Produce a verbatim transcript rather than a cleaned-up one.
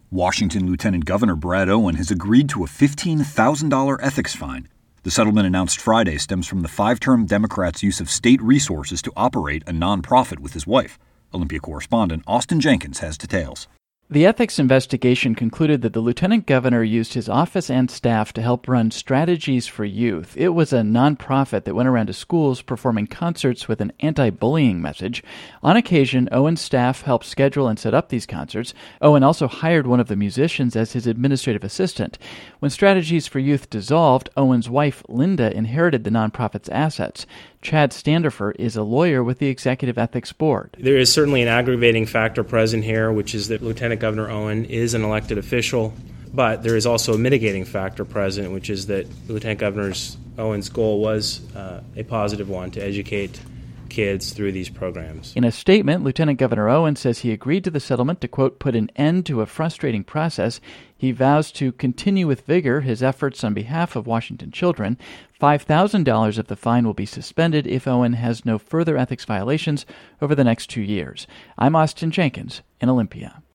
Washington Lieutenant Governor Brad Owen has agreed to a fifteen thousand dollars ethics fine. The settlement announced Friday stems from the five-term Democrats' use of state resources to operate a nonprofit with his wife. Olympia correspondent Austin Jenkins has details. The ethics investigation concluded that the lieutenant governor used his office and staff to help run Strategies for Youth. It was a nonprofit that went around to schools performing concerts with an anti-bullying message. On occasion, Owen's staff helped schedule and set up these concerts. Owen also hired one of the musicians as his administrative assistant. When Strategies for Youth dissolved, Owen's wife, Linda, inherited the nonprofit's assets. Chad Standifer is a lawyer with the Executive Ethics Board. There is certainly an aggravating factor present here, which is that Lieutenant Governor Owen is an elected official, but there is also a mitigating factor present, which is that Lieutenant Governor Owen's goal was uh, a positive one, to educate kids through these programs. In a statement, Lieutenant Governor Owen says he agreed to the settlement to, quote, put an end to a frustrating process. He vows to continue with vigor his efforts on behalf of Washington children. five thousand dollars of the fine will be suspended if Owen has no further ethics violations over the next two years. I'm Austin Jenkins in Olympia.